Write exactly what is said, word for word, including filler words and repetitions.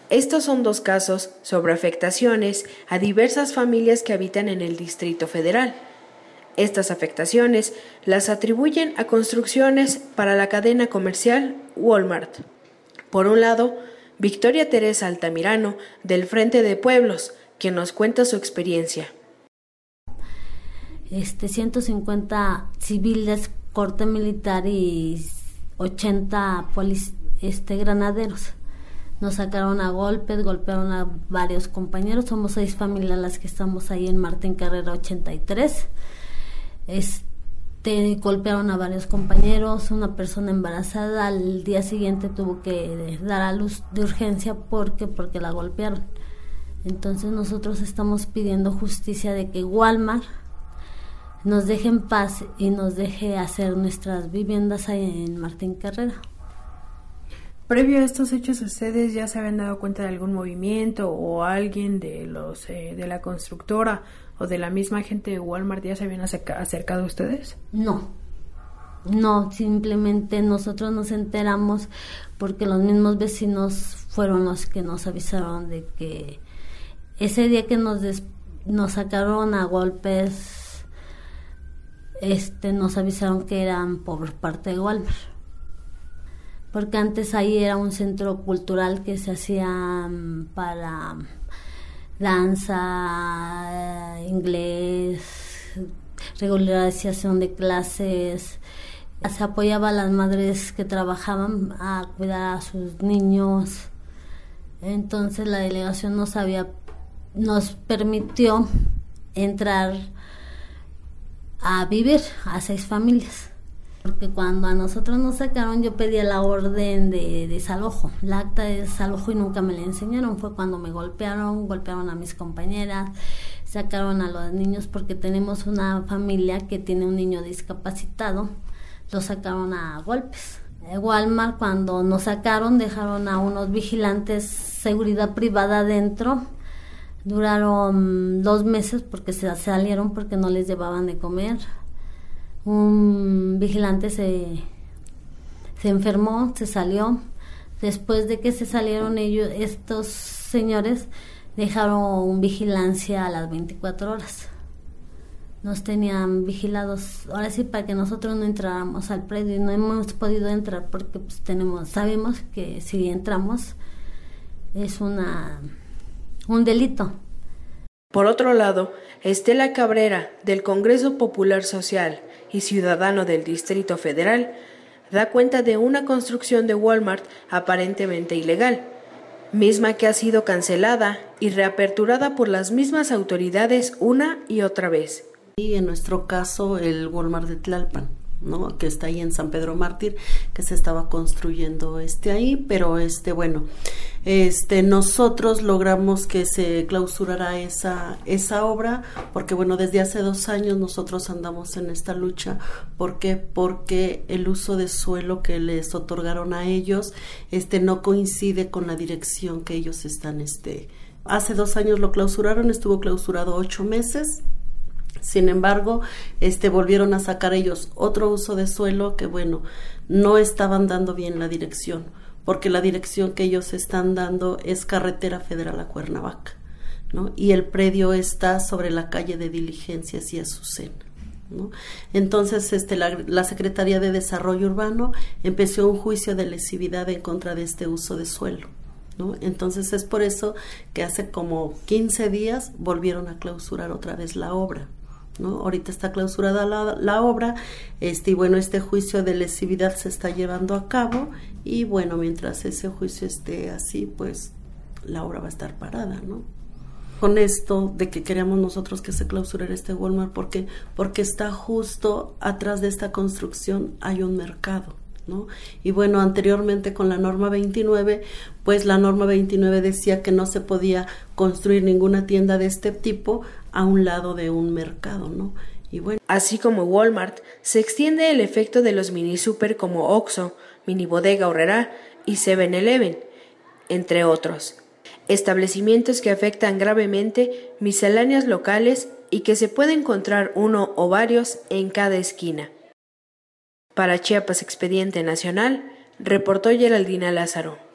Estos son dos casos sobre afectaciones a diversas familias que habitan en el Distrito Federal. Estas afectaciones las atribuyen a construcciones para la cadena comercial Walmart. Por un lado, Victoria Teresa Altamirano, del Frente de Pueblos, quien nos cuenta su experiencia. Este, ciento cincuenta civiles, corte militar y ochenta polic- este, granaderos. Nos sacaron a golpes, golpearon a varios compañeros. Somos seis familias las que estamos ahí en Martín Carrera ochenta y tres. Este, golpearon a varios compañeros. Una persona embarazada al día siguiente tuvo que dar a luz de urgencia porque porque la golpearon. Entonces nosotros estamos pidiendo justicia de que Walmart nos deje en paz y nos deje hacer nuestras viviendas ahí en Martín Carrera. Previo a estos hechos, ¿ustedes ya se habían dado cuenta de algún movimiento o alguien de los eh, de la constructora o de la misma gente de Walmart ya se habían acerca- acercado a ustedes? No, no, simplemente nosotros nos enteramos porque los mismos vecinos fueron los que nos avisaron de que ese día que nos des- nos sacaron a golpes, este, nos avisaron que eran por parte de Walmart. Porque antes ahí era un centro cultural que se hacía para danza, inglés, regularización de clases. Se apoyaba a las madres que trabajaban a cuidar a sus niños. Entonces la delegación nos había, nos permitió entrar a vivir a seis familias. Porque cuando a nosotros nos sacaron yo pedí la orden de desalojo, la acta de desalojo y nunca me la enseñaron. Fue cuando me golpearon, golpearon a mis compañeras, sacaron a los niños porque tenemos una familia que tiene un niño discapacitado, lo sacaron a golpes. Walmart cuando nos sacaron dejaron a unos vigilantes seguridad privada adentro, duraron dos meses porque se salieron porque no les llevaban de comer. Un vigilante se, se enfermó, se salió. Después de que se salieron ellos, estos señores dejaron vigilancia a las veinticuatro horas. Nos tenían vigilados, ahora sí, para que nosotros no entráramos al predio y no hemos podido entrar porque pues tenemos, sabemos que si entramos es una un delito. Por otro lado, Estela Cabrera, del Congreso Popular Social y Ciudadano del Distrito Federal, da cuenta de una construcción de Walmart aparentemente ilegal, misma que ha sido cancelada y reaperturada por las mismas autoridades una y otra vez. Y en nuestro caso el Walmart de Tlalpan, ¿no? Que está ahí en San Pedro Mártir, que se estaba construyendo este ahí, pero este bueno, este nosotros logramos que se clausurara esa esa obra, porque bueno, desde hace dos años nosotros andamos en esta lucha. ¿Por qué? Porque el uso de suelo que les otorgaron a ellos este no coincide con la dirección que ellos están este hace dos años lo clausuraron, estuvo clausurado ocho meses. Sin embargo, este volvieron a sacar ellos otro uso de suelo que bueno, no estaban dando bien la dirección, porque la dirección que ellos están dando es Carretera Federal a Cuernavaca, ¿no? Y el predio está sobre la calle de Diligencias y Azucena, ¿no? Entonces, este la, la Secretaría de Desarrollo Urbano empezó un juicio de lesividad en contra de este uso de suelo, ¿no? Entonces es por eso que hace como quince días volvieron a clausurar otra vez la obra, ¿no? Ahorita está clausurada la, la obra, este, y bueno, este juicio de lesividad se está llevando a cabo, y bueno, mientras ese juicio esté así, pues la obra va a estar parada, ¿no? Con esto de que queremos nosotros que se clausurara este Walmart, porque porque está justo atrás de esta construcción hay un mercado, ¿no? Y bueno, anteriormente con la norma veintinueve, pues la norma veintinueve decía que no se podía construir ninguna tienda de este tipo a un lado de un mercado, ¿no? Y bueno, así como Walmart, se extiende el efecto de los mini super como Oxxo, Mini Bodega Aurrerá y seven eleven, entre otros. Establecimientos que afectan gravemente misceláneas locales y que se puede encontrar uno o varios en cada esquina. Para Chiapas Expediente Nacional, reportó Geraldina Lázaro.